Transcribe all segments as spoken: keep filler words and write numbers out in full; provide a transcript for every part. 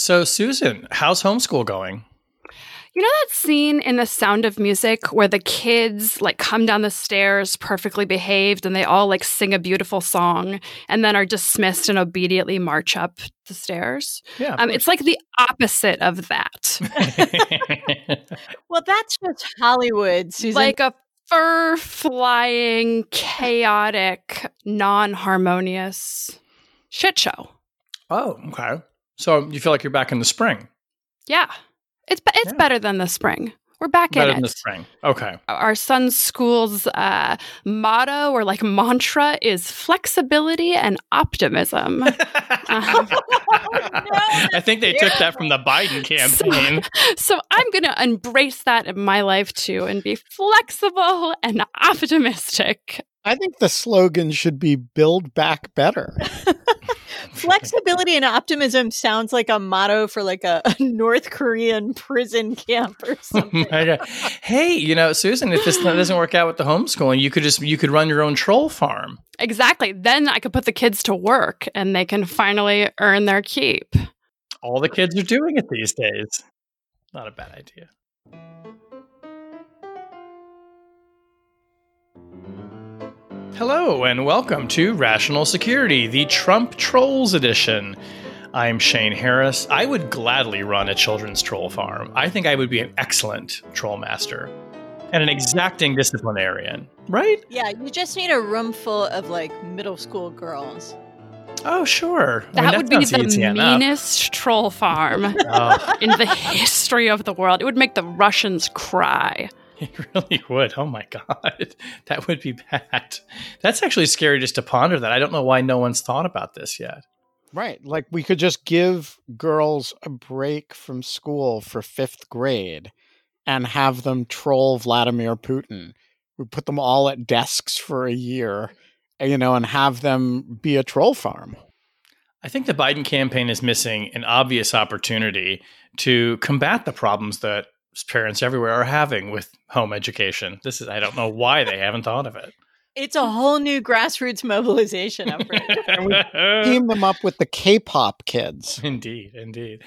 So, Susan, how's homeschool going? You know that scene in The Sound of Music where the kids like come down the stairs perfectly behaved and they all like sing a beautiful song and then are dismissed and obediently march up the stairs? Yeah. Um, it's like the opposite of that. Well, that's just Hollywood, Susan. Like a fur-flying, chaotic, non-harmonious shit show. Oh, okay. So you feel like you're back in the spring? Yeah. It's be- it's Yeah. better than the spring. We're back Better in in it. the spring. Okay. Our son's school's uh, motto or like mantra is flexibility and optimism. um, I think they took that from the Biden campaign. So, so I'm going to embrace that in my life too and be flexible and optimistic. I think the slogan should be "Build Back Better." Flexibility and optimism sounds like a motto for like a, a North Korean prison camp or something. Hey, you know, Susan, if this doesn't work out with the homeschooling, you could just you could run your own troll farm. Exactly. Then I could put the kids to work and they can finally earn their keep. All the kids are doing it these days. Not a bad idea. Hello, and welcome to Rational Security, the Trump Trolls Edition. I'm Shane Harris. I would gladly run a children's troll farm. I think I would be an excellent troll master and an exacting disciplinarian, right? Yeah, you just need a room full of like middle school girls. Oh, sure. I That mean, would be sounds easy the enough. meanest troll farm Oh, in the history of the world. It would make the Russians cry. it really would. Oh my God. That would be bad. That's actually scary just to ponder that. I don't know why no one's thought about this yet. Right. Like we could just give girls a break from school for fifth grade and have them troll Vladimir Putin. We put them all at desks for a year, you know, and have them be a troll farm. I think the Biden campaign is missing an obvious opportunity to combat the problems that parents everywhere are having with home education. This is, I don't know why they haven't thought of it. It's a whole new grassroots mobilization effort. Team them up with the K-pop kids. Indeed, indeed.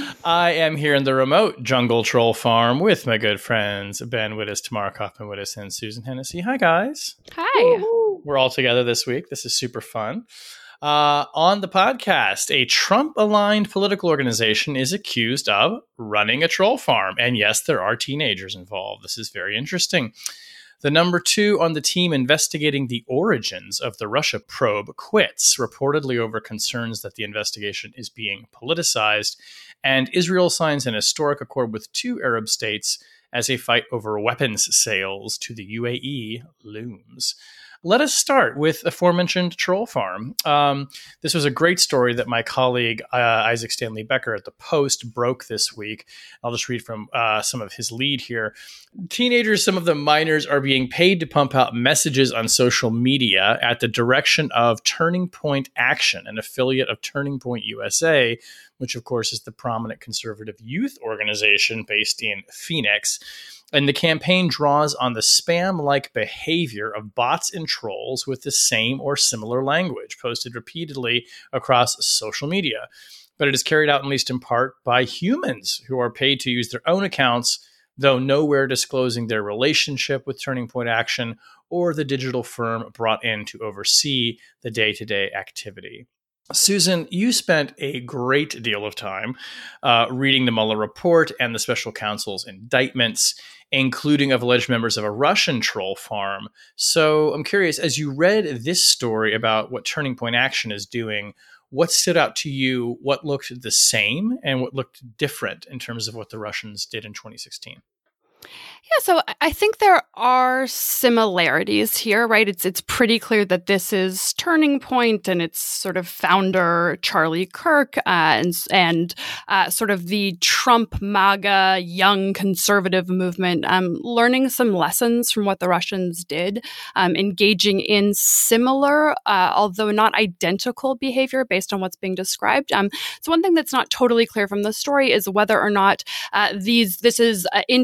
I am here in the remote jungle troll farm with my good friends, Ben Wittes, Tamara Kaufman Wittes, and Susan Hennessy. Hi, guys. Hi. We're all together this week. This is super fun. Uh, on the podcast, a Trump-aligned political organization is accused of running a troll farm. And yes, there are teenagers involved. This is very interesting. The number two on the team investigating the origins of the Russia probe quits, reportedly over concerns that the investigation is being politicized. And Israel signs an historic accord with two Arab states as a fight over weapons sales to the U A E looms. Let us start with aforementioned troll farm. Um, this was a great story that my colleague uh, Isaac Stanley Becker at the Post broke this week. I'll just read from uh, some of his lead here. Teenagers, some of them minors, are being paid to pump out messages on social media at the direction of Turning Point Action, an affiliate of Turning Point U S A, which of course is the prominent conservative youth organization based in Phoenix. And the campaign draws on the spam-like behavior of bots and trolls with the same or similar language posted repeatedly across social media. But it is carried out, at least in part, by humans who are paid to use their own accounts, though nowhere disclosing their relationship with Turning Point Action or the digital firm brought in to oversee the day-to-day activity. Susan, you spent a great deal of time uh, reading the Mueller report and the special counsel's indictments, including of alleged members of a Russian troll farm. So I'm curious, as you read this story about what Turning Point Action is doing, what stood out to you, what looked the same, and what looked different in terms of what the Russians did in twenty sixteen? Yeah, so I- I think there are similarities here, right? It's it's pretty clear that this is Turning Point and its sort of founder, Charlie Kirk, uh, and, and uh, sort of the Trump MAGA young conservative movement, um, learning some lessons from what the Russians did, um, engaging in similar, uh, although not identical behavior based on what's being described. Um, so one thing that's not totally clear from the story is whether or not uh, these this is uh, individuals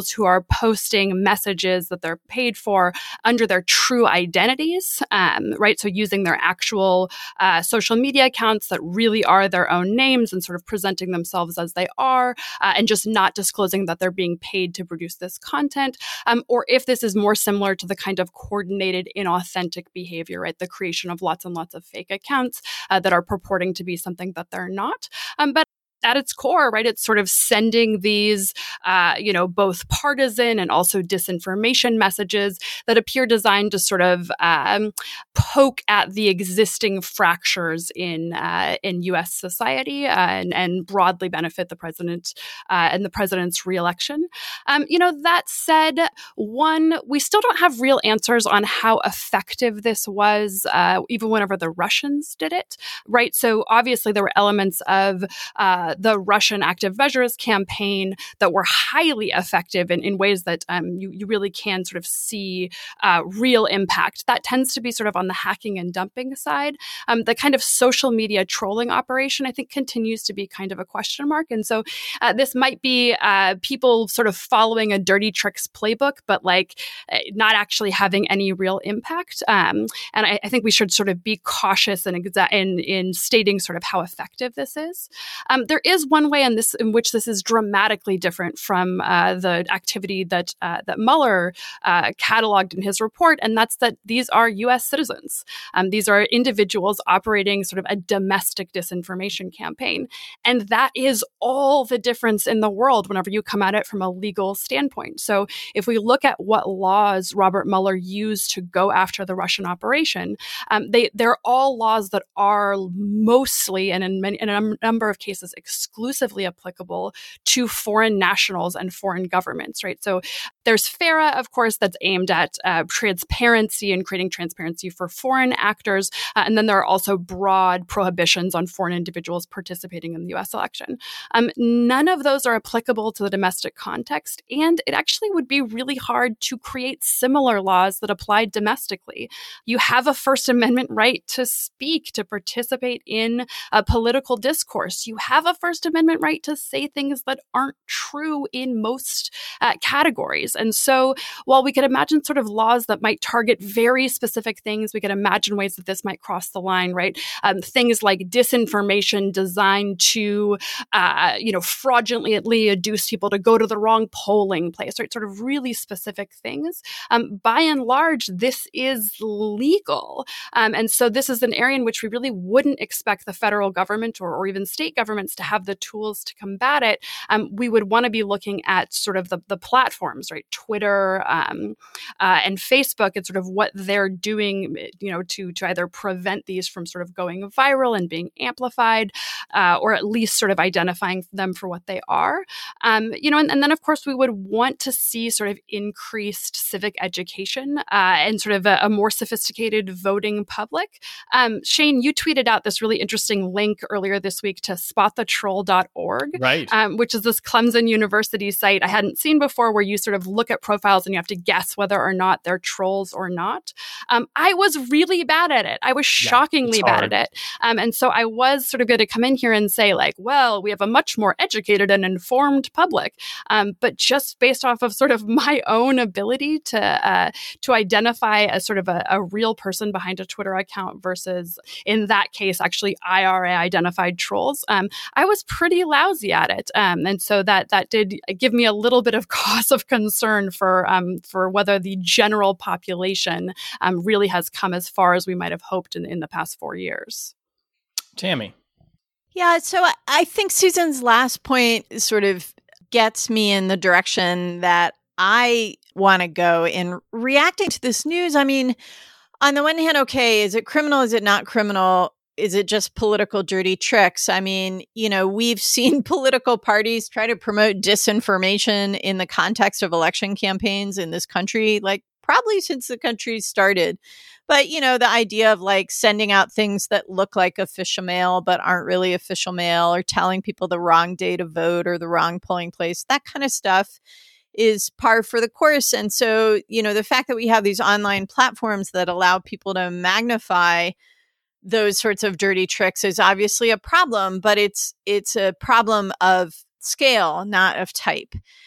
individuals who are posting messages that they're paid for under their true identities, um, right? So using their actual uh, social media accounts that really are their own names and sort of presenting themselves as they are, uh, and just not disclosing that they're being paid to produce this content, um, or if this is more similar to the kind of coordinated, inauthentic behavior, right? The creation of lots and lots of fake accounts uh, that are purporting to be something that they're not. Um, but at its core, right, it's sort of sending these, uh, you know, both partisan and also disinformation messages that appear designed to sort of um, poke at the existing fractures in uh, in U S society uh, and, and broadly benefit the president uh, and the president's reelection. Um, you know, that said, one, we still don't have real answers on how effective this was, uh, even whenever the Russians did it, right? So obviously there were elements of uh, the Russian active measures campaign that were highly effective in, in ways that um, you, you really can sort of see uh, real impact. That tends to be sort of on the hacking and dumping side. Um, the kind of social media trolling operation, I think, continues to be kind of a question mark. And so uh, this might be uh, people sort of following a dirty tricks playbook, but like not actually having any real impact. Um, and I, I think we should sort of be cautious in, exa- in, in stating sort of how effective this is. Um, there is one way in this in which this is dramatically different from uh, the activity that uh, that Mueller uh, cataloged in his report, and that's that these are U S citizens. Um, these are individuals operating sort of a domestic disinformation campaign, and that is all the difference in the world whenever you come at it from a legal standpoint. So if we look at what laws Robert Mueller used to go after the Russian operation, um, they they're all laws that are mostly and in, many, in a number of cases exclusively applicable to foreign nationals and foreign governments, right? So there's FARA, of course, that's aimed at uh, transparency and creating transparency for foreign actors. Uh, and then there are also broad prohibitions on foreign individuals participating in the U S election. Um, none of those are applicable to the domestic context. And it actually would be really hard to create similar laws that apply domestically. You have a First Amendment right to speak, to participate in a political discourse. You have a First Amendment right to say things that aren't true in most uh, categories. And so while we could imagine sort of laws that might target very specific things, we could imagine ways that this might cross the line, right? Um, things like disinformation designed to, uh, you know, fraudulently induce people to go to the wrong polling place, right? Sort of really specific things. Um, by and large, this is legal. Um, and so this is an area in which we really wouldn't expect the federal government or, or even state governments to have the tools to combat it. Um, we would want to be looking at sort of the, the platforms, right? Twitter um, uh, and Facebook and sort of what they're doing, you know, to, to either prevent these from sort of going viral and being amplified, uh, or at least sort of identifying them for what they are. Um, you know, and, and then of course we would want to see sort of increased civic education uh, and sort of a, a more sophisticated voting public. Um, Shane, you tweeted out this really interesting link earlier this week to spot the troll dot org, right? Um, which is this Clemson University site I hadn't seen before, where you sort of look at profiles and you have to guess whether or not they're trolls or not. Um, I was really bad at it. I was shockingly yeah, bad at it. Um, and so I was sort of going to come in here and say like, well, we have a much more educated and informed public. Um, but just based off of sort of my own ability to uh, to identify a sort of a, a real person behind a Twitter account versus, in that case, actually I R A identified trolls, um, I was pretty lousy at it. Um, and so that that did give me a little bit of cause of concern for um, for whether the general population um, really has come as far as we might have hoped in, in the past four years. Tammy. Yeah, so I, I think Susan's last point sort of gets me in the direction that I want to go in reacting to this news. I mean, on the one hand, okay, is it criminal? Is it not criminal? Is it just political dirty tricks? I mean, you know, we've seen political parties try to promote disinformation in the context of election campaigns in this country, like probably since the country started. But, you know, the idea of like sending out things that look like official mail but aren't really official mail, or telling people the wrong day to vote or the wrong polling place, that kind of stuff is par for the course. And so, you know, the fact that we have these online platforms that allow people to magnify those sorts of dirty tricks is obviously a problem, but it's it's a problem of scale, not of type.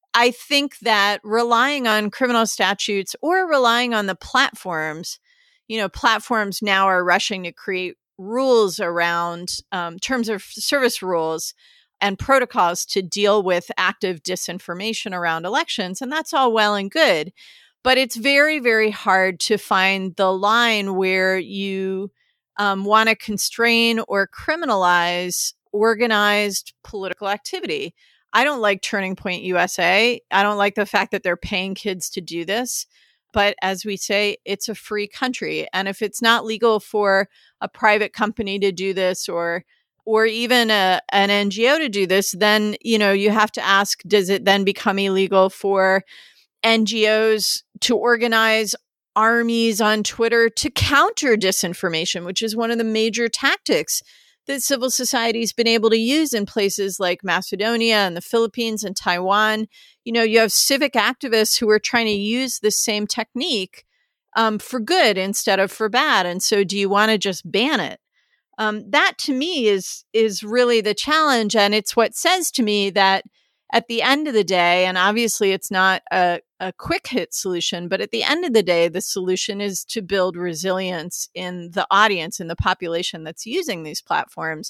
I think that relying on criminal statutes or relying on the platforms, you know, platforms now are rushing to create rules around um, terms of service rules and protocols to deal with active disinformation around elections. And that's all well and good. But it's very, very hard to find the line where you um, want to constrain or criminalize organized political activity. I don't like Turning Point U S A. I don't like the fact that they're paying kids to do this. But as we say, it's a free country. And if it's not legal for a private company to do this or or even a, an N G O to do this, then, you know, you have to ask, does it then become illegal for N G Os to organize armies on Twitter to counter disinformation, which is one of the major tactics that civil society's been able to use in places like Macedonia and the Philippines and Taiwan. You know, you have civic activists who are trying to use this same technique um, for good instead of for bad. And so do you want to just ban it? Um, that to me is is really the challenge. And it's what says to me that at the end of the day, and obviously it's not a, a quick hit solution, but at the end of the day, the solution is to build resilience in the audience, in the population that's using these platforms,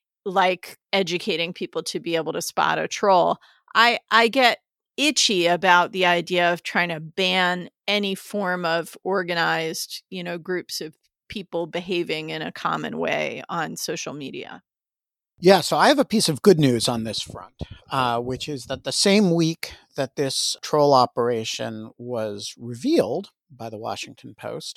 like educating people to be able to spot a troll. I, I get itchy about the idea of trying to ban any form of organized, you know, groups of people behaving in a common way on social media. Yeah, so I have a piece of good news on this front, uh, which is that the same week that this troll operation was revealed by the Washington Post,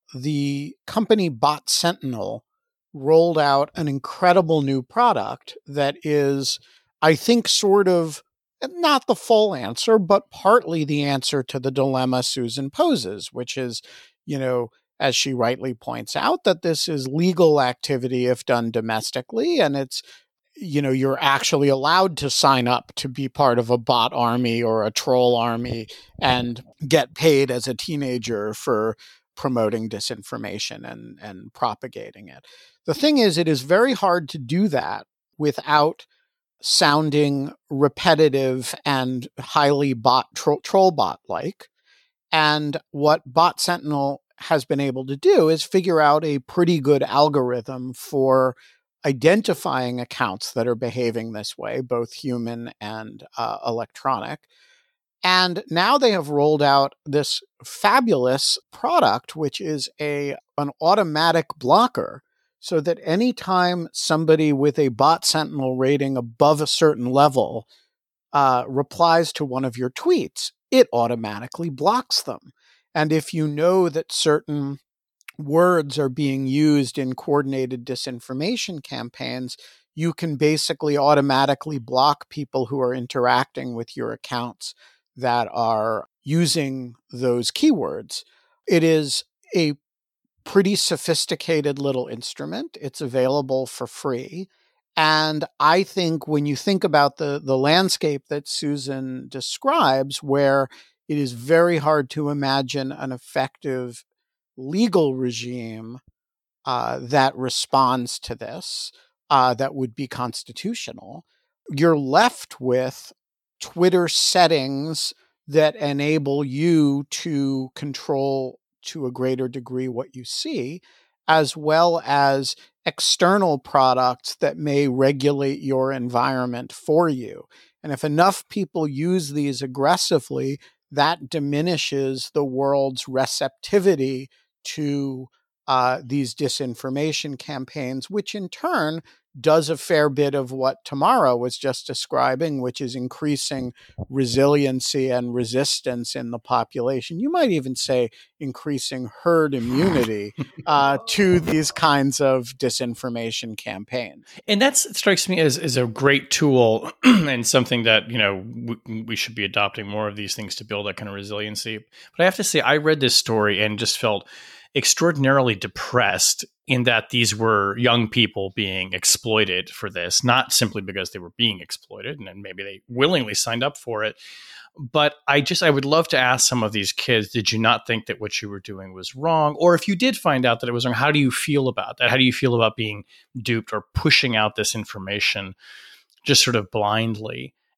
the company Bot Sentinel rolled out an incredible new product that is, I think, sort of not the full answer, but partly the answer to the dilemma Susan poses, which is, you know, as she rightly points out, that this is legal activity if done domestically, and it's, you know, you're actually allowed to sign up to be part of a bot army or a troll army and get paid as a teenager for promoting disinformation and, and propagating it. The thing is, it is very hard to do that without sounding repetitive and highly bot tro- troll bot-like. And what Bot Sentinel has been able to do is figure out a pretty good algorithm for identifying accounts that are behaving this way, both human and uh, electronic. And now they have rolled out this fabulous product, which is a an automatic blocker, so that anytime somebody with a Bot Sentinel rating above a certain level uh, replies to one of your tweets, it automatically blocks them. And if you know that certain words are being used in coordinated disinformation campaigns, you can basically automatically block people who are interacting with your accounts that are using those keywords. It is a pretty sophisticated little instrument. It's available for free. And I think when you think about the, the landscape that Susan describes, where it is very hard to imagine an effective legal regime uh, that responds to this, uh, that would be constitutional, you're left with Twitter settings that enable you to control to a greater degree what you see, as well as external products that may regulate your environment for you. And if enough people use these aggressively, that diminishes the world's receptivity to uh, these disinformation campaigns, which in turn does a fair bit of what Tamara was just describing, which is increasing resiliency and resistance in the population. You might even say increasing herd immunity uh, to these kinds of disinformation campaigns. And that strikes me as, as a great tool and something that, you know, we, we should be adopting more of these things to build that kind of resiliency. But I have to say, I read this story and just felt extraordinarily depressed in that these were young people being exploited for this, not simply because they were being exploited and then maybe they willingly signed up for it. But I just, I would love to ask some of these kids, did you not think that what you were doing was wrong? Or if you did find out that it was wrong, how do you feel about that? How do you feel about being duped or pushing out this information just sort of blindly?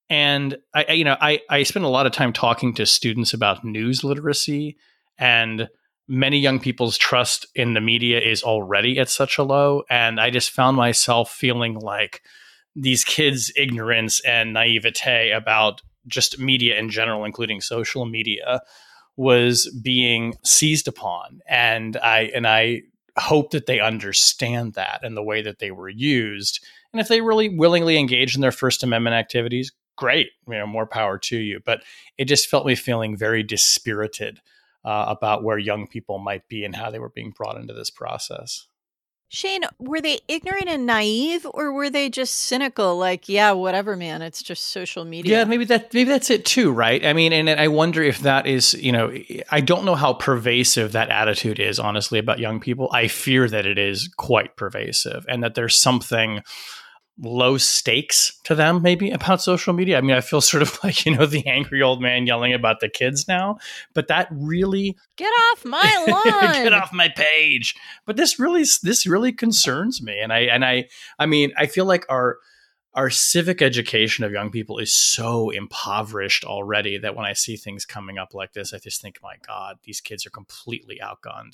And I, you know, I, I spend a lot of time talking to students about news literacy, and many young people's trust in the media is already at such a low. And I just found myself feeling like these kids' ignorance and naivete about just media in general, including social media, was being seized upon. And I, and I hope that they understand that and the way that they were used. And if they really willingly engage in their First Amendment activities, great, you know, more power to you. But it just felt me feeling very dispirited uh, about where young people might be and how they were being brought into this process. Shane, were they ignorant and naive, or were they just cynical? Like, yeah, whatever, man, it's just social media. Yeah, maybe that maybe that's it too, right? I mean, and I wonder if that is, you know, I don't know how pervasive that attitude is, honestly, about young people. I fear that it is quite pervasive, and that there's something low stakes to them maybe about social media. I mean, I feel sort of like, you know, the angry old man yelling about the kids now, but that really get off my lawn, get off my page. But this really, this really concerns me. And I, and I, I mean, I feel like our, our civic education of young people is so impoverished already that when I see things coming up like this, I just think, my God, these kids are completely outgunned.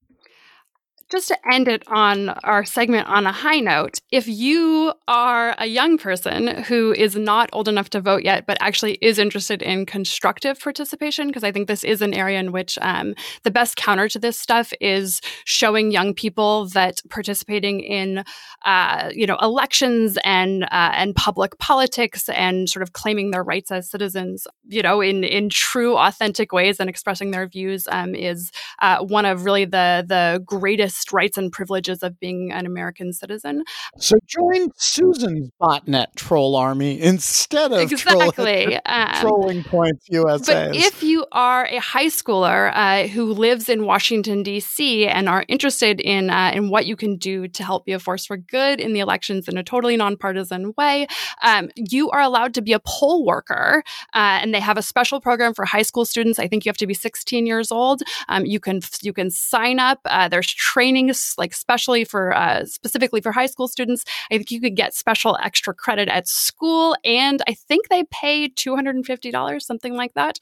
Just to end it on our segment on a high note, if you are a young person who is not old enough to vote yet, but actually is interested in constructive participation, because I think this is an area in which um, the best counter to this stuff is showing young people that participating in, uh, you know, elections and uh, and public politics and sort of claiming their rights as citizens, you know, in in true, authentic ways and expressing their views um, is uh, one of really the the greatest rights and privileges of being an American citizen. So join Susan's botnet troll army instead of exactly. troll- um, trolling points U S A's. But if you are a high schooler uh, who lives in Washington, D C and are interested in uh, in what you can do to help be a force for good in the elections in a totally nonpartisan way, um, you are allowed to be a poll worker. Uh, and they have a special program for high school students. I think you have to be sixteen years old. Um, you can you can sign up. Uh, there's training like specially for uh, specifically for high school students. I think you could get special extra credit at school, and I think they pay two hundred fifty dollars, something like that.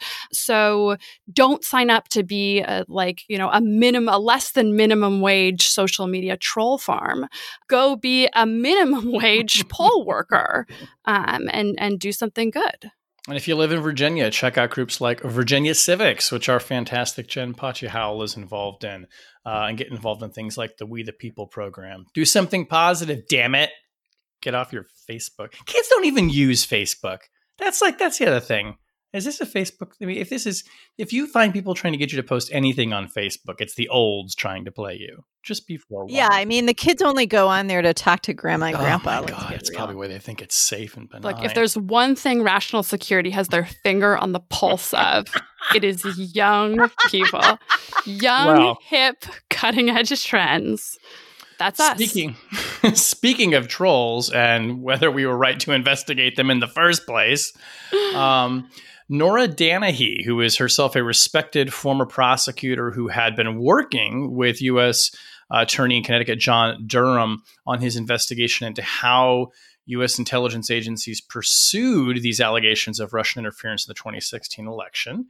So don't sign up to be a, like, you know, a minimum, a less than minimum wage social media troll farm. Go be a minimum wage poll worker um, and and do something good. And if you live in Virginia, check out groups like Virginia Civics, which our fantastic Jen Pachi-Howell is involved in, uh, and get involved in things like the We the People program. Do something positive, damn it. Get off your Facebook. Kids don't even use Facebook. That's like, that's the other thing. Is this a Facebook? I mean, if this is, if you find people trying to get you to post anything on Facebook, it's the olds trying to play you. Just be forewarned. Yeah, I mean, the kids only go on there to talk to grandma and grandpa. Oh my God, it's real. Probably where they think it's safe and benign. Look, if there's one thing Rational Security has their finger on the pulse of, it is young people. Young, well, hip, cutting-edge trends. That's us. Speaking, speaking of trolls and whether we were right to investigate them in the first place, um, Nora Danahy, who is herself a respected former prosecutor who had been working with U S uh, Attorney in Connecticut John Durham on his investigation into how U S intelligence agencies pursued these allegations of Russian interference in the twenty sixteen election,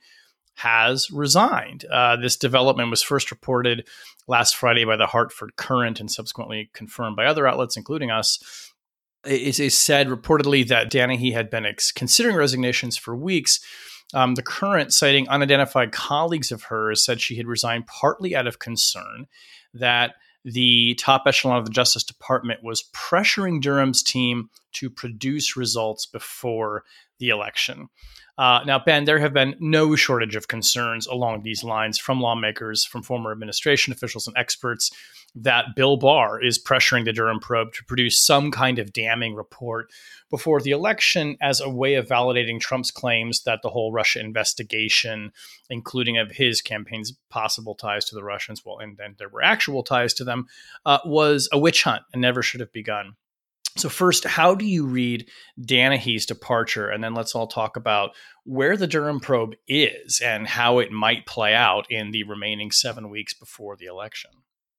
has resigned. Uh, this development was first reported last Friday by the Hartford Courant and subsequently confirmed by other outlets, including us. It is said reportedly that Danahy had been ex- considering resignations for weeks. Um, the Courant, citing unidentified colleagues of hers, said she had resigned partly out of concern that the top echelon of the Justice Department was pressuring Durham's team to produce results before the election. Uh, now, Ben, there have been no shortage of concerns along these lines from lawmakers, from former administration officials and experts that Bill Barr is pressuring the Durham probe to produce some kind of damning report before the election as a way of validating Trump's claims that the whole Russia investigation, including of his campaign's possible ties to the Russians, well, and then there were actual ties to them, uh, was a witch hunt and never should have begun. So first, how do you read Danahy's departure? And then let's all talk about where the Durham probe is and how it might play out in the remaining seven weeks before the election.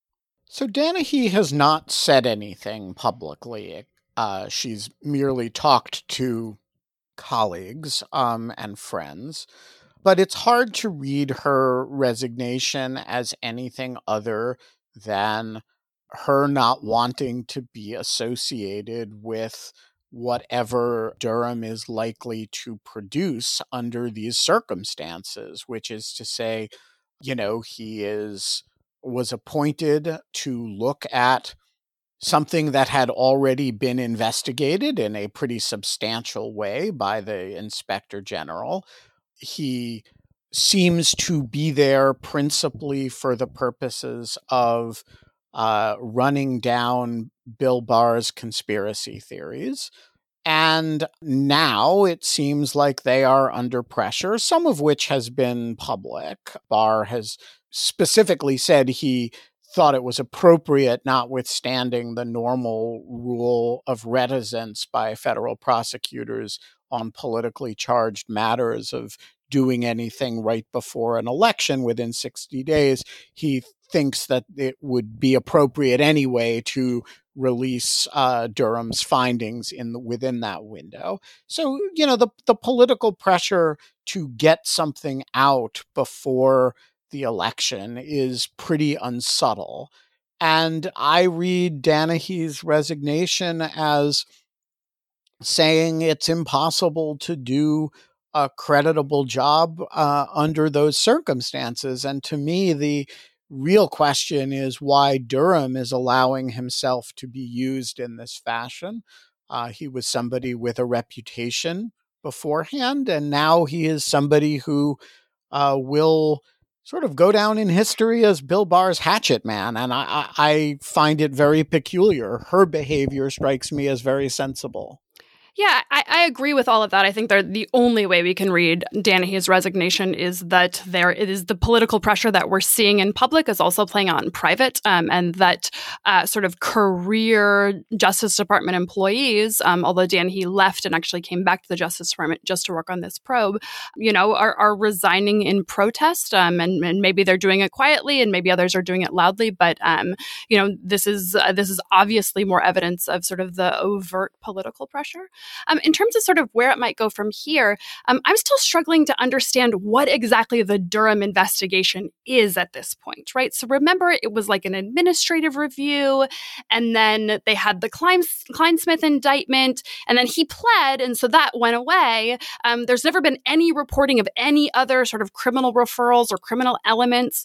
So Danahy has not said anything publicly. Uh, she's merely talked to colleagues um, and friends. But it's hard to read her resignation as anything other than her not wanting to be associated with whatever Durham is likely to produce under these circumstances, which is to say, you know, he is was appointed to look at something that had already been investigated in a pretty substantial way by the Inspector General. He seems to be there principally for the purposes of uh, running down Bill Barr's conspiracy theories. And now it seems like they are under pressure, some of which has been public. Barr has specifically said he thought it was appropriate, notwithstanding the normal rule of reticence by federal prosecutors on politically charged matters of doing anything right before an election within sixty days. He thinks that it would be appropriate anyway to release uh, Durham's findings in the, within that window. So, you know, the, the political pressure to get something out before the election is pretty unsubtle. And I read Dennehy's resignation as saying it's impossible to do a creditable job uh, under those circumstances. And to me, the real question is why Durham is allowing himself to be used in this fashion. Uh, he was somebody with a reputation beforehand, and now he is somebody who uh, will sort of go down in history as Bill Barr's hatchet man. And I, I find it very peculiar. Her behavior strikes me as very sensible. Yeah, I, I agree with all of that. I think they're the only way we can read Dennehy's resignation is that there it is the political pressure that we're seeing in public is also playing out in private, um, and that uh, sort of career Justice Department employees, um, although Dennehy left and actually came back to the Justice Department just to work on this probe, you know, are, are resigning in protest, um, and, and maybe they're doing it quietly, and maybe others are doing it loudly. But um, you know, this is uh, this is obviously more evidence of sort of the overt political pressure. Um, in terms of sort of where it might go from here, um, I'm still struggling to understand what exactly the Durham investigation is at this point, right? So remember, it was like an administrative review, and then they had the Klein, Kleinsmith indictment, and then he pled, and so that went away. Um, there's never been any reporting of any other sort of criminal referrals or criminal elements.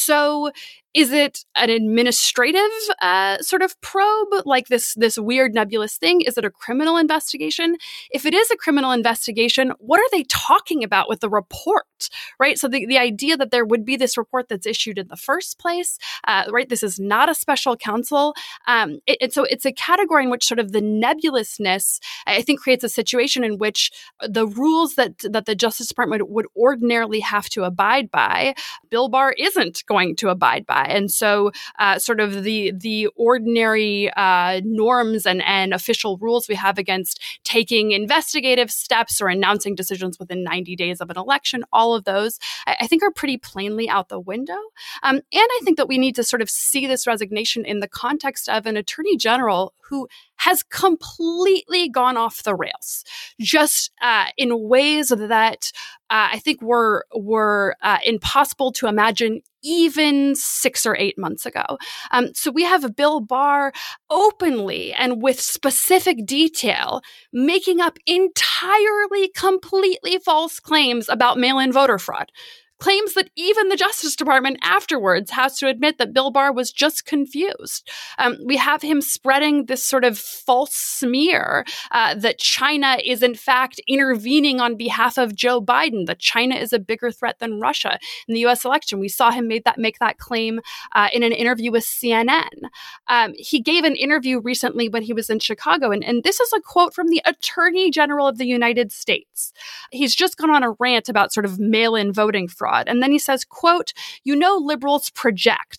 So is it an administrative uh, sort of probe, like this, this weird nebulous thing? Is it a criminal investigation? If it is a criminal investigation, what are they talking about with the report, right? So the, the idea that there would be this report that's issued in the first place, uh, right? This is not a special counsel. Um, it, and so it's a category in which sort of the nebulousness, I think, creates a situation in which the rules that, that the Justice Department would ordinarily have to abide by, Bill Barr isn't going to abide by. And so uh, sort of the the ordinary uh, norms and, and official rules we have against taking investigative steps or announcing decisions within ninety days of an election, all of those, I, I think are pretty plainly out the window. Um, and I think that we need to sort of see this resignation in the context of an attorney general who has completely gone off the rails, just uh, in ways that uh, I think were, were uh, impossible to imagine even six or eight months ago. Um, so we have Bill Barr openly and with specific detail making up entirely, completely false claims about mail-in voter fraud. Claims that even the Justice Department afterwards has to admit that Bill Barr was just confused. Um, we have him spreading this sort of false smear uh, that China is in fact intervening on behalf of Joe Biden, that China is a bigger threat than Russia in the U S election. We saw him made that, make that claim uh, in an interview with C N N. Um, he gave an interview recently when he was in Chicago, and, and this is a quote from the Attorney General of the United States. He's just gone on a rant about sort of mail-in voting fraud. And then he says, quote, "You know, liberals project.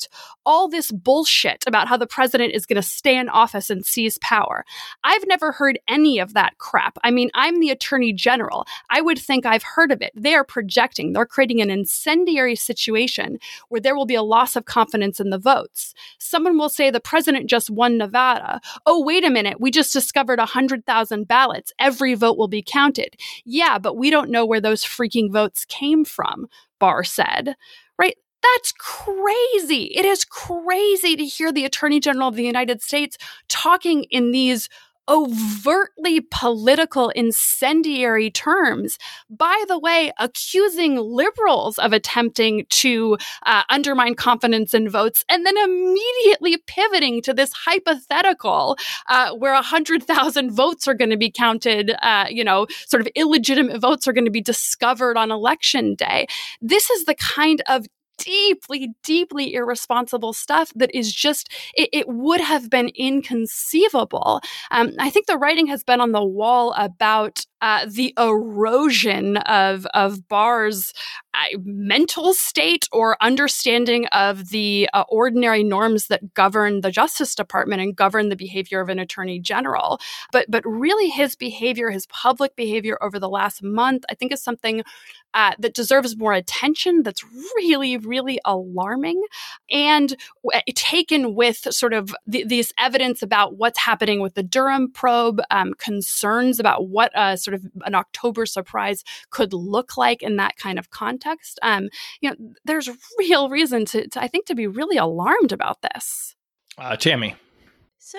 all this bullshit about how the president is going to stay in office and seize power. I've never heard any of that crap. I mean, I'm the attorney general. I would think I've heard of it. They are projecting. They're creating an incendiary situation where there will be a loss of confidence in the votes. Someone will say the president just won Nevada. Oh, wait a minute. We just discovered one hundred thousand ballots. Every vote will be counted. Yeah, but we don't know where those freaking votes came from, Barr said. Right? That's crazy. It is crazy to hear the Attorney General of the United States talking in these overtly political, incendiary terms. By the way, accusing liberals of attempting to uh, undermine confidence in votes, and then immediately pivoting to this hypothetical uh, where one hundred thousand votes are going to be counted, uh, you know, sort of illegitimate votes are going to be discovered on election day. This is the kind of deeply, deeply irresponsible stuff that is just, it, it would have been inconceivable. Um, I think the writing has been on the wall about uh, the erosion of, of Barr's uh, mental state or understanding of the uh, ordinary norms that govern the Justice Department and govern the behavior of an attorney general. But, but really his behavior, his public behavior over the last month, I think is something Uh, that deserves more attention, that's really, really alarming, and w- taken with sort of th- this evidence about what's happening with the Durham probe, um, concerns about what uh, sort of an October surprise could look like in that kind of context. Um, you know, there's real reason to, to, I think, to be really alarmed about this. Uh, Tammy. So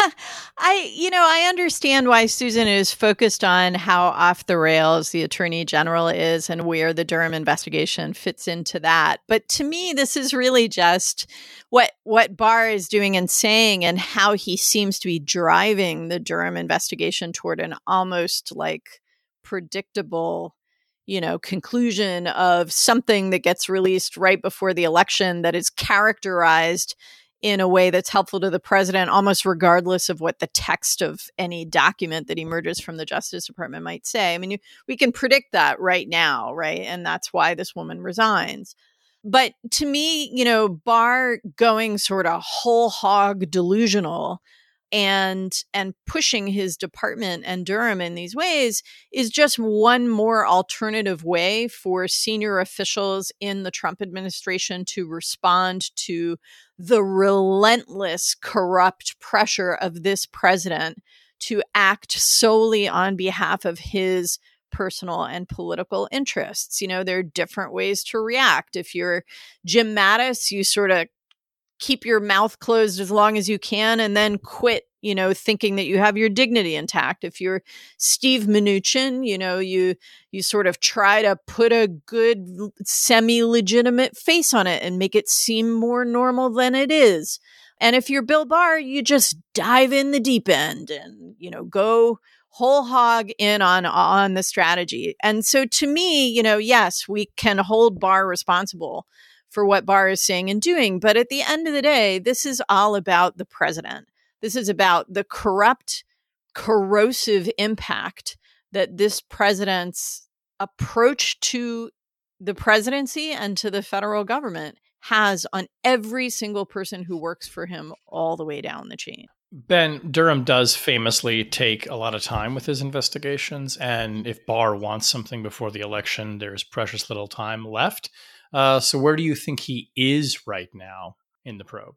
I, you know, I understand why Susan is focused on how off the rails the attorney general is and where the Durham investigation fits into that. But to me, this is really just what what Barr is doing and saying, and how he seems to be driving the Durham investigation toward an almost like predictable, you know, conclusion of something that gets released right before the election that is characterized in a way that's helpful to the president, almost regardless of what the text of any document that emerges from the Justice Department might say. I mean, you, we can predict that right now, right? And that's why this woman resigns. But to me, you know, Barr going sort of whole hog delusional and and pushing his department and Durham in these ways is just one more alternative way for senior officials in the Trump administration to respond to the relentless corrupt pressure of this president to act solely on behalf of his personal and political interests. You know, there are different ways to react. If you're Jim Mattis, you sort of keep your mouth closed as long as you can and then quit, you know, thinking that you have your dignity intact. If you're Steve Mnuchin, you know, you you sort of try to put a good semi-legitimate face on it and make it seem more normal than it is. And if you're Bill Barr, you just dive in the deep end and, you know, go whole hog in on on the strategy. And so to me, you know, yes, we can hold Barr responsible for what Barr is saying and doing. But at the end of the day, this is all about the president. This is about the corrupt, corrosive impact that this president's approach to the presidency and to the federal government has on every single person who works for him all the way down the chain. Ben, Durham does famously take a lot of time with his investigations. And if Barr wants something before the election, there's precious little time left. Uh, so where do you think he is right now in the probe?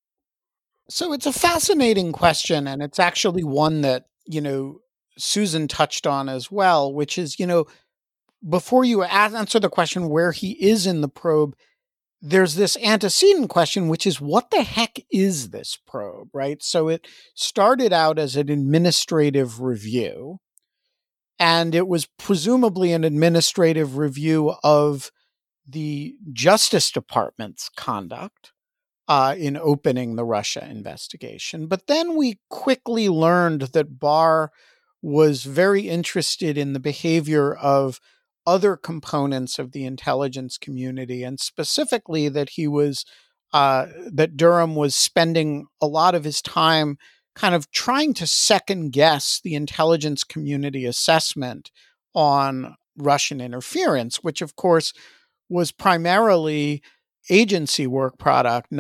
So it's a fascinating question, and it's actually one that, you know, Susan touched on as well, which is, you know, before you answer the question where he is in the probe, there's this antecedent question, which is what the heck is this probe, right? So it started out as an administrative review, and it was presumably an administrative review of the Justice Department's conduct uh, in opening the Russia investigation. But then we quickly learned that Barr was very interested in the behavior of other components of the intelligence community, and specifically that he was, uh, that Durham was spending a lot of his time kind of trying to second guess the intelligence community assessment on Russian interference, which of course was primarily agency work product, not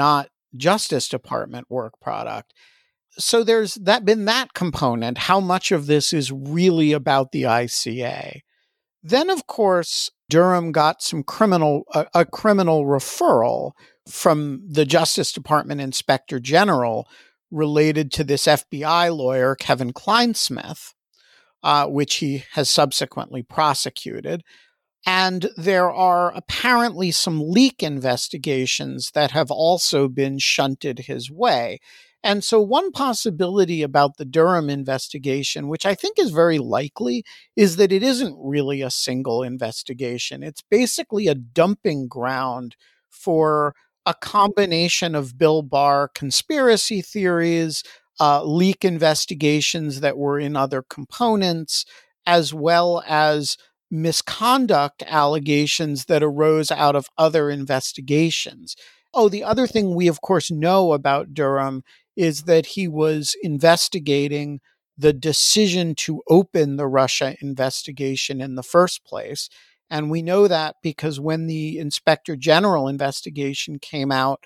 Justice Department work product. So there's that been that component. How much of this is really about the I C A? Then, of course, Durham got some criminal a, a criminal referral from the Justice Department Inspector General related to this F B I lawyer, Kevin Kleinsmith, uh, which he has subsequently prosecuted. And there are apparently some leak investigations that have also been shunted his way. And so one possibility about the Durham investigation, which I think is very likely, is that it isn't really a single investigation. It's basically a dumping ground for a combination of Bill Barr conspiracy theories, uh, leak investigations that were in other components, as well as misconduct allegations that arose out of other investigations. Oh, the other thing we, of course, know about Durham is that he was investigating the decision to open the Russia investigation in the first place. And we know that because when the Inspector General investigation came out,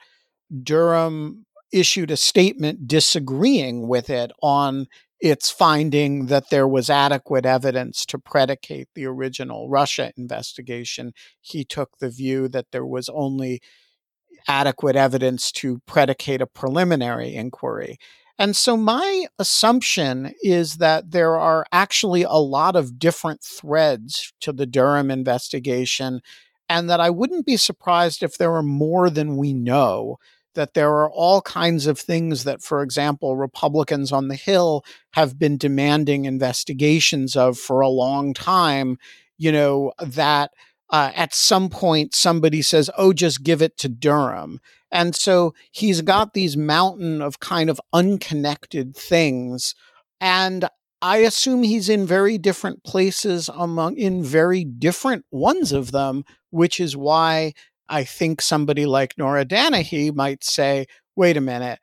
Durham issued a statement disagreeing with it on its finding that there was adequate evidence to predicate the original Russia investigation. He took the view that there was only adequate evidence to predicate a preliminary inquiry. And so my assumption is that there are actually a lot of different threads to the Durham investigation, and that I wouldn't be surprised if there are more than we know, that there are all kinds of things that, for example, Republicans on the Hill have been demanding investigations of for a long time, you know, that Uh, at some point, somebody says, oh, just give it to Durham. And so he's got these mountain of kind of unconnected things. And I assume he's in very different places among in very different ones of them, which is why I think somebody like Nora Danahy might say, wait a minute,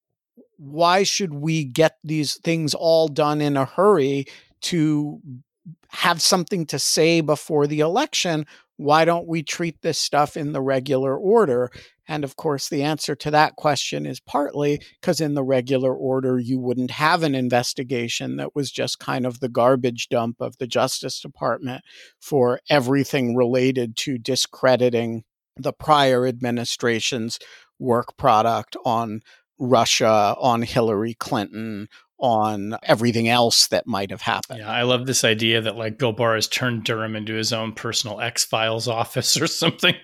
why should we get these things all done in a hurry to have something to say before the election? Why don't we treat this stuff in the regular order? And of course, the answer to that question is partly because in the regular order, you wouldn't have an investigation that was just kind of the garbage dump of the Justice Department for everything related to discrediting the prior administration's work product on Russia, on Hillary Clinton, on everything else that might have happened. Yeah, I love this idea that like Bill Barr has turned Durham into his own personal X-Files office or something.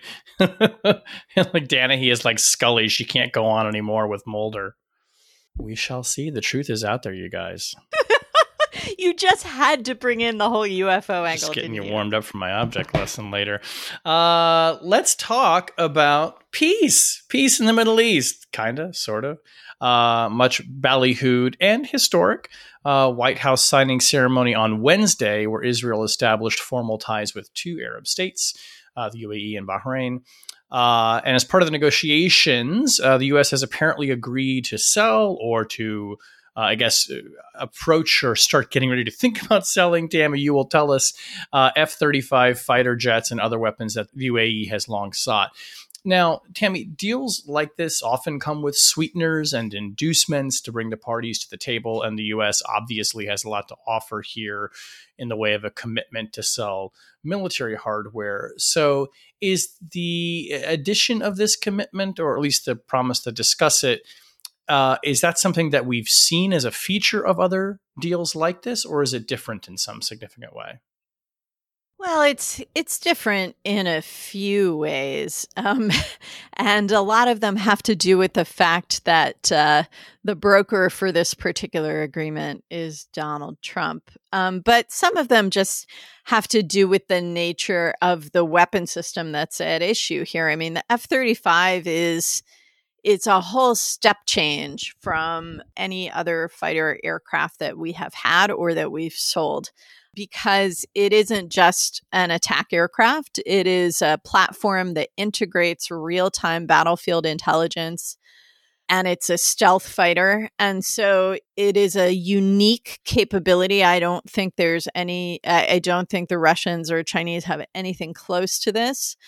Like Danahy is like Scully. She can't go on anymore with Mulder. We shall see. The truth is out there, you guys. You just had to bring in the whole U F O angle. Just getting you, you warmed up for my object lesson later. Uh, let's talk about peace. Peace in the Middle East. Kind of, sort of. Uh, much ballyhooed and historic. Uh, White House signing ceremony on Wednesday, where Israel established formal ties with two Arab states, uh, the U A E and Bahrain. Uh, and as part of the negotiations, uh, the U S has apparently agreed to sell or to, uh, I guess, uh, approach or start getting ready to think about selling. Tammy, you will tell us, uh, F thirty-five fighter jets and other weapons that the U A E has long sought. Now, Tammy, deals like this often come with sweeteners and inducements to bring the parties to the table, and the U S obviously has a lot to offer here in the way of a commitment to sell military hardware. So is the addition of this commitment, or at least the promise to discuss it, uh, is that something that we've seen as a feature of other deals like this, or is it different in some significant way? Well, it's it's different in a few ways, um, and a lot of them have to do with the fact that uh, the broker for this particular agreement is Donald Trump. Um, but some of them just have to do with the nature of the weapon system that's at issue here. I mean, the F thirty-five is it's a whole step change from any other fighter aircraft that we have had or that we've sold, because it isn't just an attack aircraft. It is a platform that integrates real-time battlefield intelligence, and it's a stealth fighter. And so it is a unique capability. I don't think there's any, I don't think the Russians or Chinese have anything close to this.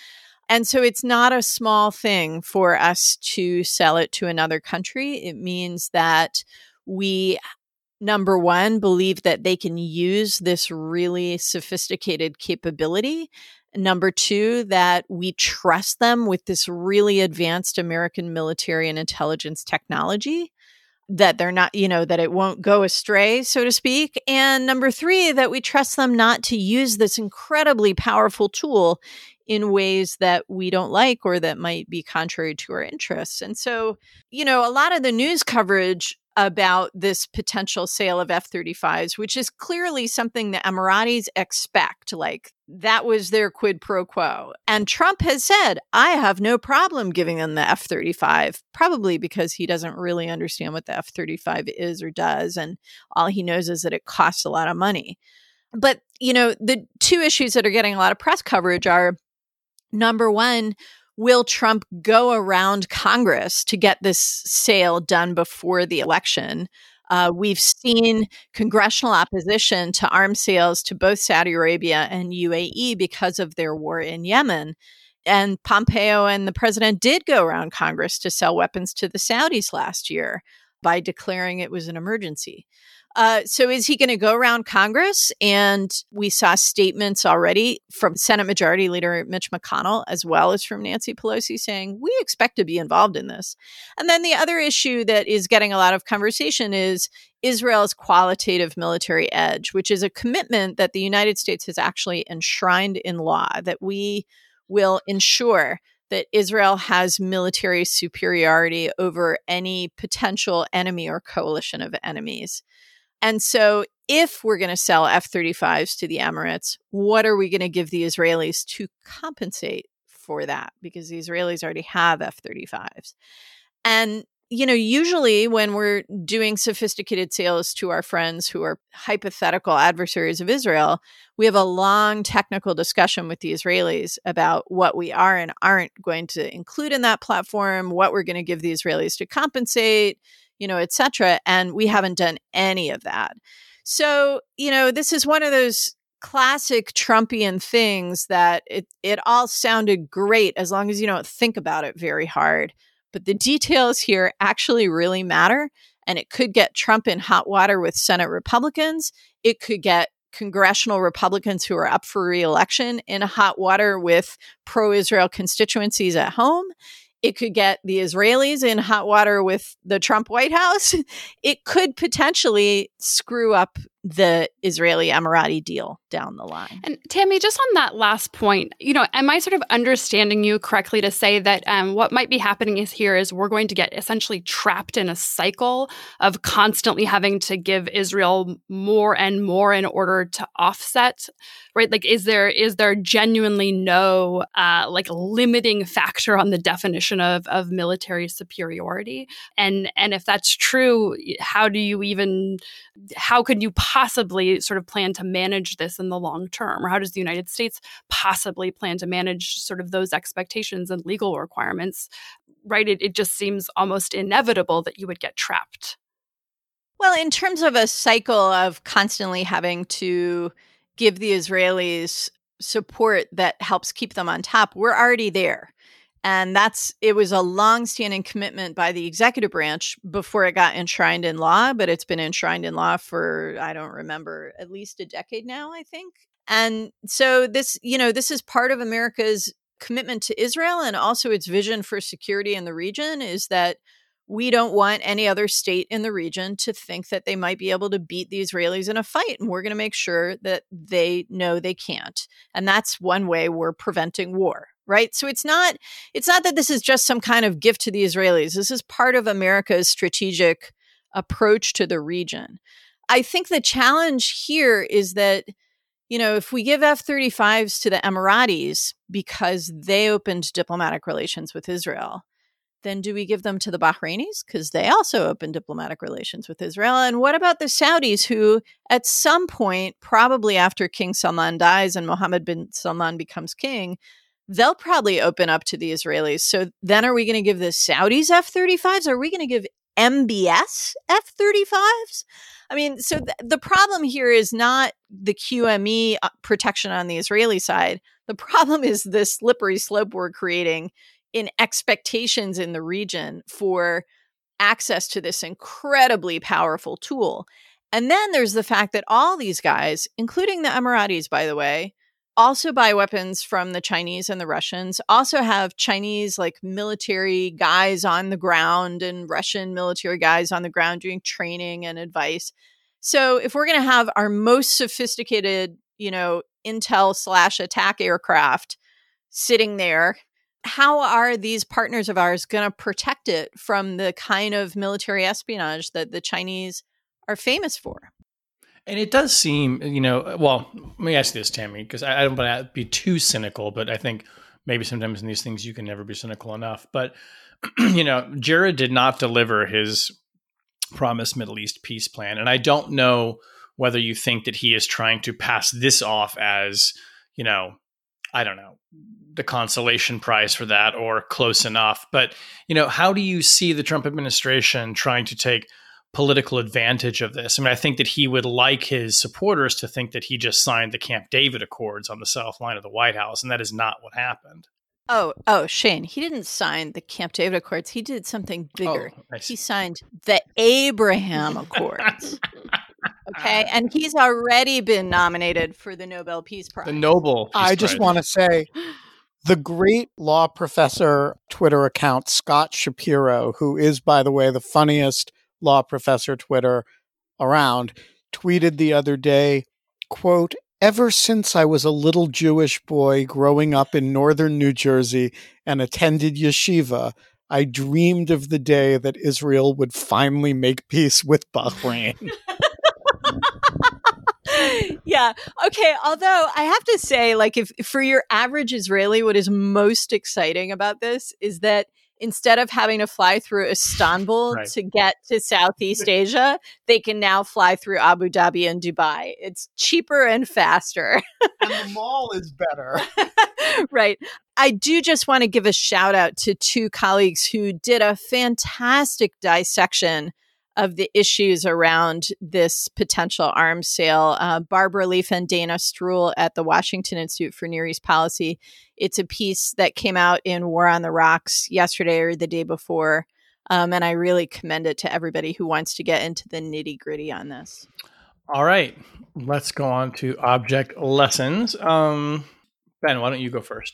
And so it's not a small thing for us to sell it to another country. It means that we, number one, believe that they can use this really sophisticated capability. Number two, that we trust them with this really advanced American military and intelligence technology, that they're not, you know, that it won't go astray, so to speak. And number three, that we trust them not to use this incredibly powerful tool in ways that we don't like or that might be contrary to our interests. And so, you know, a lot of the news coverage about this potential sale of F thirty-fives, which is clearly something the Emiratis expect, like that was their quid pro quo. And Trump has said, I have no problem giving them the F thirty-five, probably because he doesn't really understand what the F thirty-five is or does. And all he knows is that it costs a lot of money. But, you know, the two issues that are getting a lot of press coverage are, number one, will Trump go around Congress to get this sale done before the election? Uh, we've seen congressional opposition to arms sales to both Saudi Arabia and U A E because of their war in Yemen. And Pompeo and the president did go around Congress to sell weapons to the Saudis last year by declaring it was an emergency. Uh, so is he going to go around Congress? And we saw statements already from Senate Majority Leader Mitch McConnell, as well as from Nancy Pelosi, saying, we expect to be involved in this. And then the other issue that is getting a lot of conversation is Israel's qualitative military edge, which is a commitment that the United States has actually enshrined in law, that we will ensure that Israel has military superiority over any potential enemy or coalition of enemies. And so if we're going to sell F thirty-fives to the Emirates, what are we going to give the Israelis to compensate for that? Because the Israelis already have F thirty-fives. And, you know, usually when we're doing sophisticated sales to our friends who are hypothetical adversaries of Israel, we have a long technical discussion with the Israelis about what we are and aren't going to include in that platform, what we're going to give the Israelis to compensate, you know, et cetera. And we haven't done any of that. So, you know, this is one of those classic Trumpian things that it, it all sounded great as long as you don't think about it very hard. But the details here actually really matter. And it could get Trump in hot water with Senate Republicans. It could get congressional Republicans who are up for re-election in hot water with pro-Israel constituencies at home. It could get the Israelis in hot water with the Trump White House. It could potentially screw up the Israeli-Emirati deal down the line. And Tammy, just on that last point, you know, am I sort of understanding you correctly to say that um, what might be happening is here is we're going to get essentially trapped in a cycle of constantly having to give Israel more and more in order to offset, right? Like, is there is there genuinely no uh, like limiting factor on the definition of of military superiority? And and if that's true, how do you even how could you possibly sort of plan to manage this in the long term? Or how does the United States possibly plan to manage sort of those expectations and legal requirements, right? It, it just seems almost inevitable that you would get trapped. Well, in terms of a cycle of constantly having to give the Israelis support that helps keep them on top, we're already there. And that's, it was a long-standing commitment by the executive branch before it got enshrined in law, but it's been enshrined in law for, I don't remember, at least a decade now, I think. And so this, you know, this is part of America's commitment to Israel and also its vision for security in the region is that we don't want any other state in the region to think that they might be able to beat the Israelis in a fight. And we're going to make sure that they know they can't. And that's one way we're preventing war. Right. So it's not it's not that this is just some kind of gift to the Israelis. This is part of America's strategic approach to the region. I think the challenge here is that, you know, if we give F thirty-fives to the Emiratis because they opened diplomatic relations with Israel, then do we give them to the Bahrainis? Because they also opened diplomatic relations with Israel. And what about the Saudis who, at some point, probably after King Salman dies and Mohammed bin Salman becomes king, they'll probably open up to the Israelis. So then are we going to give the Saudis F thirty-fives? Or are we going to give M B S F thirty-fives. I mean, so th- the problem here is not the Q M E protection on the Israeli side. The problem is this slippery slope we're creating in expectations in the region for access to this incredibly powerful tool. And then there's the fact that all these guys, including the Emiratis, by the way, also buy weapons from the Chinese and the Russians, also have Chinese like military guys on the ground and Russian military guys on the ground doing training and advice. So if we're going to have our most sophisticated, you know, intel slash attack aircraft sitting there, how are these partners of ours going to protect it from the kind of military espionage that the Chinese are famous for? And it does seem, you know, well, let me ask you this, Tammy, because I, I don't want to be too cynical, but I think maybe sometimes in these things you can never be cynical enough. But, you know, Jared did not deliver his promised Middle East peace plan. And I don't know whether you think that he is trying to pass this off as, you know, I don't know, the consolation prize for that or close enough. But, you know, how do you see the Trump administration trying to take political advantage of this? I mean, I think that he would like his supporters to think that he just signed the Camp David Accords on the south line of the White House, and that is not what happened. Oh, oh, Shane, he didn't sign the Camp David Accords. He did something bigger. Oh, he signed the Abraham Accords. Okay, and he's already been nominated for the Nobel Peace Prize. The Nobel Peace I just Prize. want to say the great law professor Twitter account, Scott Shapiro, who is, by the way, the funniest law professor Twitter around, tweeted the other day, quote, "Ever since I was a little Jewish boy growing up in northern New Jersey and attended yeshiva, I dreamed of the day that Israel would finally make peace with Bahrain." Yeah. Okay. Although I have to say, like, if for your average Israeli, what is most exciting about this is that instead of having to fly through Istanbul Right. to get to Southeast Asia, they can now fly through Abu Dhabi and Dubai. It's cheaper and faster. And the mall is better. Right. I do just want to give a shout out to two colleagues who did a fantastic dissection of the issues around this potential arms sale. Uh, Barbara Leaf and Dana Struhl at the Washington Institute for Near East Policy. It's a piece that came out in War on the Rocks yesterday or the day before. Um, and I really commend it to everybody who wants to get into the nitty gritty on this. All right, let's go on to object lessons. Um, Ben, why don't you go first?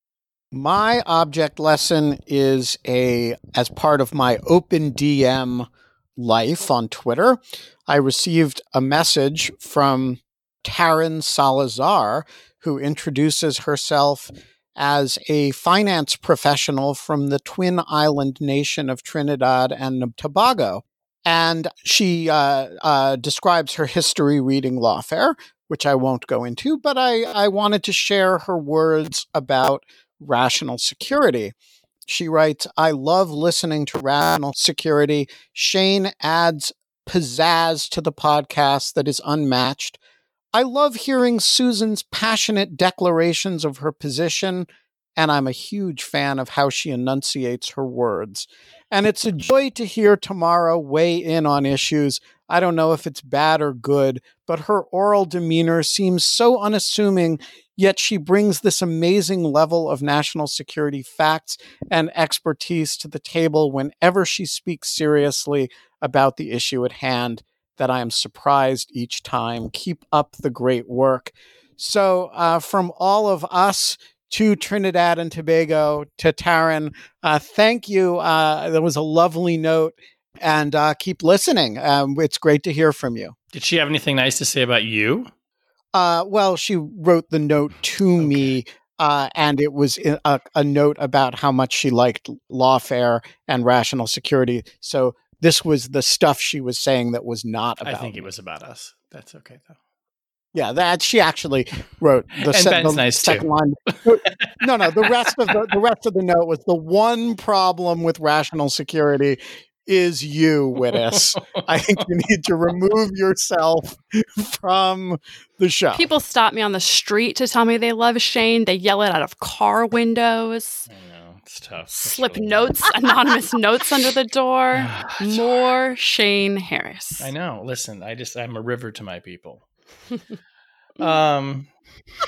My object lesson is a, as part of my open D M life on Twitter, I received a message from Taryn Salazar, who introduces herself as a finance professional from the Twin Island nation of Trinidad and Tobago. And she uh, uh, describes her history reading lawfare, which I won't go into, but I, I wanted to share her words about rational security. She writes, "I love listening to Rational Security. Shane adds pizzazz to the podcast that is unmatched. I love hearing Susan's passionate declarations of her position, and I'm a huge fan of how she enunciates her words. And it's a joy to hear Tamara weigh in on issues. I don't know if it's bad or good, but her oral demeanor seems so unassuming, yet she brings this amazing level of national security facts and expertise to the table whenever she speaks seriously about the issue at hand, that I am surprised each time. Keep up the great work." So uh, from all of us to Trinidad and Tobago, to Taryn, uh, thank you. Uh, that was a lovely note. And uh, keep listening. Um, it's great to hear from you. Did she have anything nice to say about you? Uh, well, she wrote the note to okay. me, uh, and it was a, a note about how much she liked lawfare and rational security. So this was the stuff she was saying that was not about I think me. It was about us. That's okay, though. Yeah, that she actually wrote the, and se- Ben's the nice second too. line. No, no, the rest of the the rest of the note was the one problem with rational security is you, Wittes. I think you need to remove yourself from the show. People stop me on the street to tell me they love Shane. They yell it out of car windows. I know. It's tough. That's Slip really notes, anonymous notes under the door. tough. It's More Shane Harris. I know. Listen, I just I'm a river to my people. um,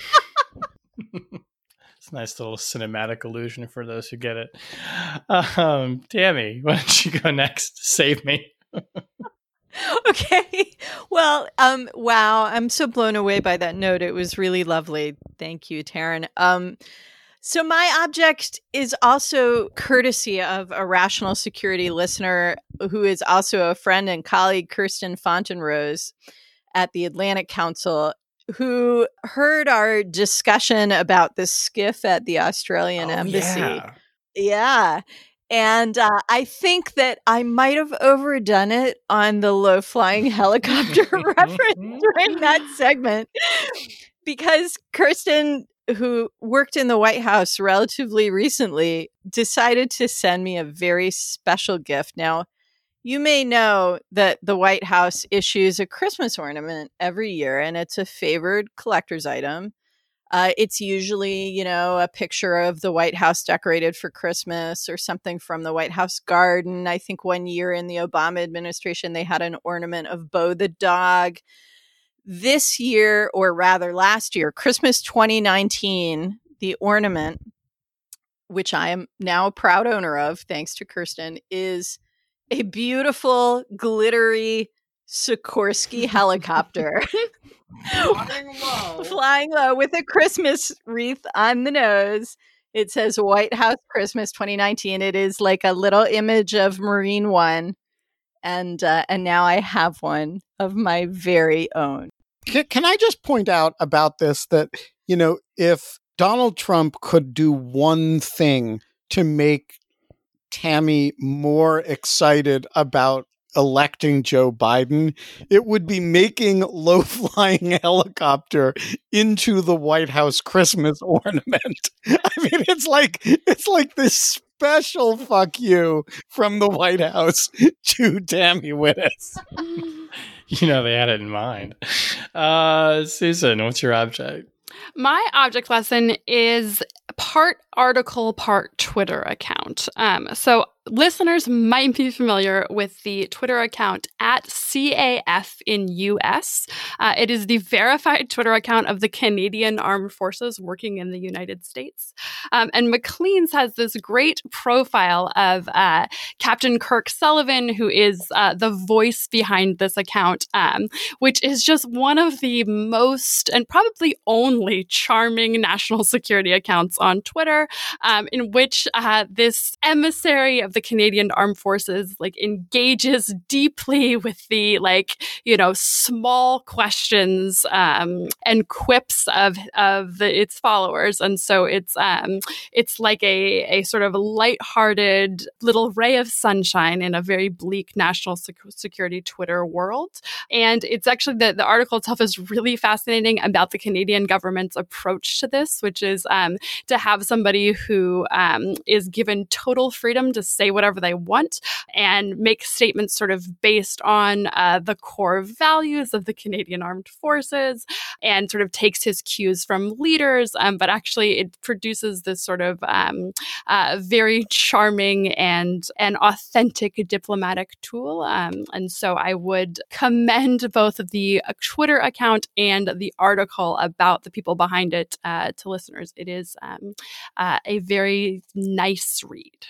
it's a nice little cinematic illusion for those who get it. Um, Tammy, why don't you go next? Save me. Okay. Well, um, wow. I'm so blown away by that note. It was really lovely. Thank you, Taryn. Um, so my object is also courtesy of a Rational Security listener who is also a friend and colleague, Kirsten Fontenrose at the Atlantic Council, who heard our discussion about the skiff at the Australian Oh, embassy. yeah. Yeah. And uh, I think that I might have overdone it on the low flying helicopter reference during that segment because Kirsten, who worked in the White House relatively recently, decided to send me a very special gift. Now, you may know that the White House issues a Christmas ornament every year, and it's a favored collector's item. Uh, it's usually, you know, a picture of the White House decorated for Christmas or something from the White House garden. I think one year in the Obama administration, they had an ornament of Bo the dog. This year, or rather last year, Christmas twenty nineteen, the ornament, which I am now a proud owner of, thanks to Kirsten, is a beautiful, glittery Sikorsky helicopter. Flying low. Flying low with a Christmas wreath on the nose. It says White House Christmas twenty nineteen. It is like a little image of Marine One. And uh, and now I have one of my very own. Can, can I just point out about this that, you know, if Donald Trump could do one thing to make Tammy more excited about electing Joe Biden, it would be making low-flying helicopter into the White House Christmas ornament. I mean, it's like it's like this special fuck you from the White House to Tammy Wittes. You know, they had it in mind. Uh, Susan, what's your object? My object lesson is part article, part Twitter account. Um, so listeners might be familiar with the Twitter account at C A F in U S. Uh, it is the verified Twitter account of the Canadian Armed Forces working in the United States. Um, and Maclean's has this great profile of uh, Captain Kirk Sullivan, who is uh, the voice behind this account, um, which is just one of the most and probably only charming national security accounts on Twitter, um, in which uh, this emissary of the Canadian Armed Forces like engages deeply with the like you know small questions um, and quips of of the, its followers, and so it's um, it's like a a sort of lighthearted little ray of sunshine in a very bleak national sec- security Twitter world. And it's actually the the article itself is really fascinating about the Canadian government's approach to this, which is um, to have somebody who um, is given total freedom to say whatever they want and make statements sort of based on uh, the core values of the Canadian Armed Forces and sort of takes his cues from leaders. Um, but actually, it produces this sort of um, uh, very charming and, and authentic diplomatic tool. Um, and so I would commend both of the Twitter account and the article about the people behind it uh, to listeners. It is um, uh, a very nice read.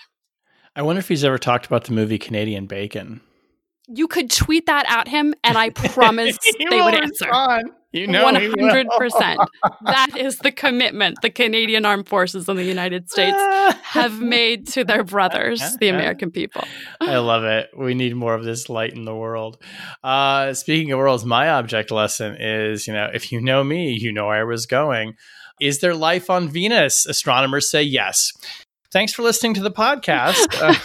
I wonder if he's ever talked about the movie Canadian Bacon. You could tweet that at him, and I promise they would answer. Respond. You know, one hundred percent. That is the commitment the Canadian Armed Forces in the United States have made to their brothers, the American people. I love it. We need more of this light in the world. Uh, speaking of worlds, my object lesson is, you know, if you know me, you know where I was going. Is there life on Venus? Astronomers say yes. Thanks for listening to the podcast.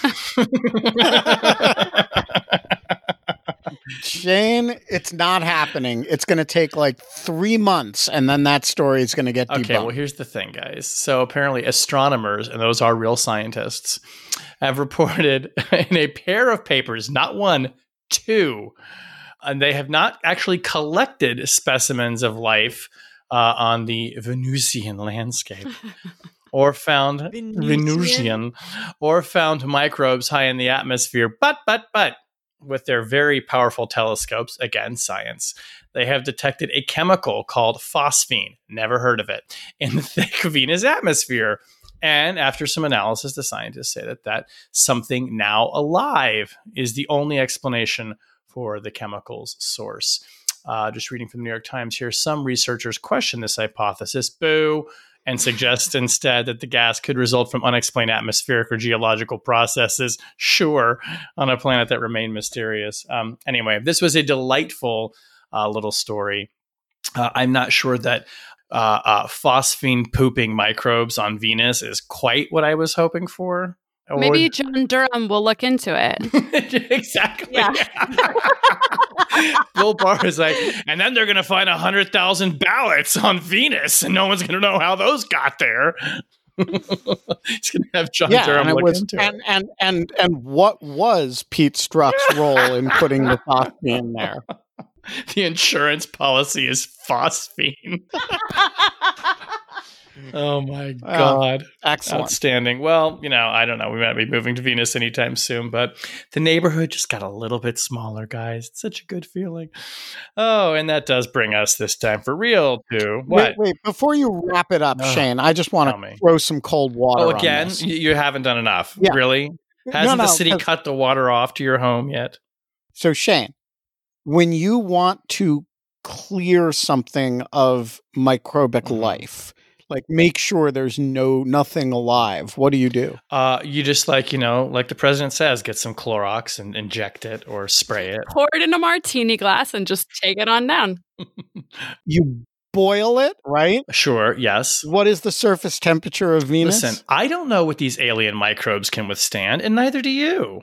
Shane, it's not happening. It's going to take like three months, and then that story is going to get debunked. Okay, well, here's the thing, guys. So apparently astronomers, and those are real scientists, have reported in a pair of papers, not one, two, and they have not actually collected specimens of life uh, on the Venusian landscape. or found Venusian. Venusian, or found microbes high in the atmosphere. But, but, but, with their very powerful telescopes, again, science, they have detected a chemical called phosphine, never heard of it, in the thick Venus atmosphere. And after some analysis, the scientists say that that something now alive is the only explanation for the chemical's source. Uh, just reading from the New York Times here, some researchers question this hypothesis, boo, and suggest instead that the gas could result from unexplained atmospheric or geological processes, sure, on a planet that remained mysterious. Um, anyway, this was a delightful uh, little story. Uh, I'm not sure that uh, uh, phosphine pooping microbes on Venus is quite what I was hoping for. Or Maybe John Durham will look into it. Exactly. Yeah. Bill Barr is like, and then they're going to find one hundred thousand ballots on Venus, and no one's going to know how those got there. He's going to have John yeah, Durham and it look was, into and, it. and and and what was Pete Strzok's role in putting the phosphine there? The insurance policy is phosphine. Oh my God. Excellent. Outstanding. Well, you know, I don't know. We might be moving to Venus anytime soon, but the neighborhood just got a little bit smaller, guys. It's such a good feeling. Oh, and that does bring us this time for real to what? Wait, wait, before you wrap it up, Oh, Shane, I just want tell me. to throw some cold water Oh, on again? this. You you haven't done enough. Yeah. Really? Hasn't No, the no, city 'cause- cut the water off to your home yet? So, Shane, when you want to clear something of microbic Mhm. life, like make sure there's no nothing alive, what do you do? Uh, you just like, you know, like the president says, get some Clorox and inject it or spray it. Pour it in a martini glass and just take it on down. You boil it, right? Sure, yes. What is the surface temperature of Venus? Listen, I don't know what these alien microbes can withstand, and neither do you.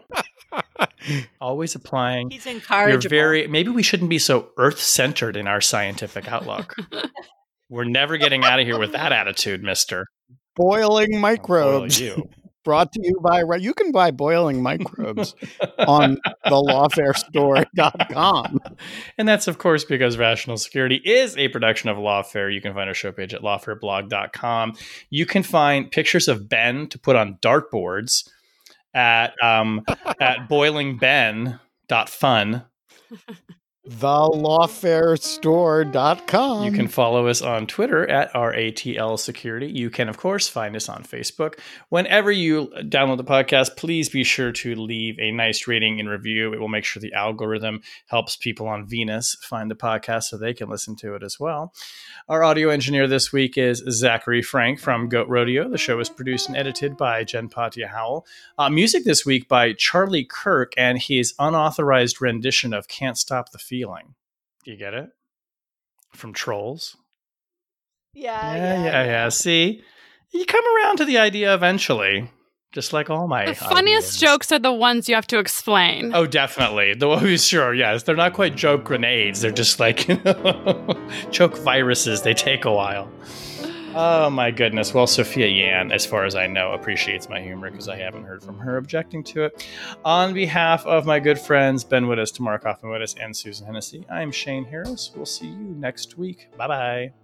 Always applying He's your incorrigible. very, maybe we shouldn't be so earth-centered in our scientific outlook. We're never getting out of here with that attitude, mister. Boiling I'll microbes. boil you. Brought to you by, you can buy boiling microbes on the lawfare store dot com. And that's, of course, because Rational Security is a production of Lawfare. You can find our show page at lawfare blog dot com. You can find pictures of Ben to put on dartboards at um, at boiling ben dot fun. the lawfare store dot com. You can follow us on Twitter at R A T L Security. You can, of course, find us on Facebook. Whenever you download the podcast, please be sure to leave a nice rating and review. It will make sure the algorithm helps people on Venus find the podcast so they can listen to it as well. Our audio engineer this week is Zachary Frank from Goat Rodeo. The show is produced and edited by Jen Patia Howell. Uh, music this week by Charlie Kirk and his unauthorized rendition of Can't Stop the Feeling. Do you get it? From Trolls? Yeah, Yeah, yeah, yeah. See? You come around to the idea eventually, just like all my The funniest ideas. jokes are the ones you have to explain. Oh, definitely. The oh, sure, yes. They're not quite joke grenades. They're just like joke viruses. They take a while. Oh, my goodness. Well, Sophia Yan, as far as I know, appreciates my humor because I haven't heard from her objecting to it. On behalf of my good friends Ben Wittes, Tamara Kaufman-Wittes, and Susan Hennessy, I'm Shane Harris. We'll see you next week. Bye-bye.